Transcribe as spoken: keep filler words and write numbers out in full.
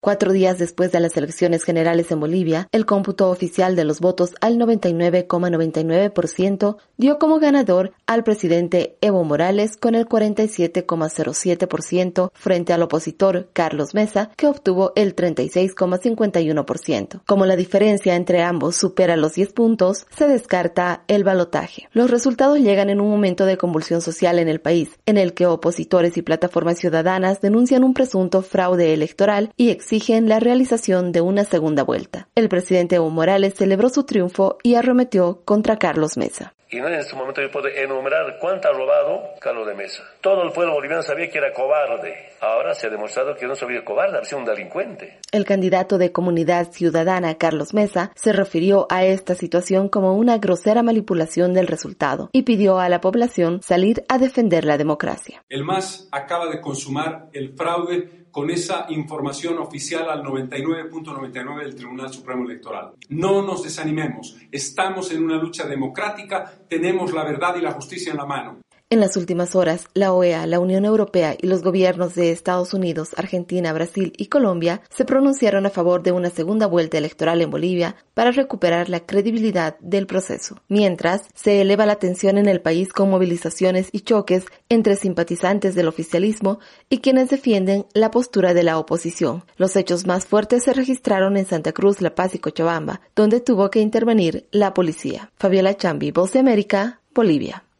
Cuatro días después de las elecciones generales en Bolivia, el cómputo oficial de los votos al noventa y nueve coma noventa y nueve por ciento dio como ganador al presidente Evo Morales con el cuarenta y siete coma cero siete por ciento frente al opositor Carlos Mesa, que obtuvo el treinta y seis coma cincuenta y uno por ciento. Como la diferencia entre ambos supera los diez puntos, se descarta el balotaje. Los resultados llegan en un momento de convulsión social en el país, en el que opositores y plataformas ciudadanas denuncian un presunto fraude electoral y exigen exigen la realización de una segunda vuelta. El presidente Evo Morales celebró su triunfo y arremetió contra Carlos Mesa. Y no en este momento yo puedo enumerar cuánto ha robado Carlos de Mesa. Todo el pueblo boliviano sabía que era cobarde. Ahora se ha demostrado que no se había cobarde, ha sido un delincuente. El candidato de Comunidad Ciudadana, Carlos Mesa, se refirió a esta situación como una grosera manipulación del resultado y pidió a la población salir a defender la democracia. El M A S acaba de consumar el fraude con esa información oficial al noventa y nueve punto noventa y nueve del Tribunal Supremo Electoral. No nos desanimemos, estamos en una lucha democrática, tenemos la verdad y la justicia en la mano. En las últimas horas, la O E A, la Unión Europea y los gobiernos de Estados Unidos, Argentina, Brasil y Colombia se pronunciaron a favor de una segunda vuelta electoral en Bolivia para recuperar la credibilidad del proceso. Mientras, se eleva la tensión en el país con movilizaciones y choques entre simpatizantes del oficialismo y quienes defienden la postura de la oposición. Los hechos más fuertes se registraron en Santa Cruz, La Paz y Cochabamba, donde tuvo que intervenir la policía. Fabiola Chambi, Voz de América, Bolivia.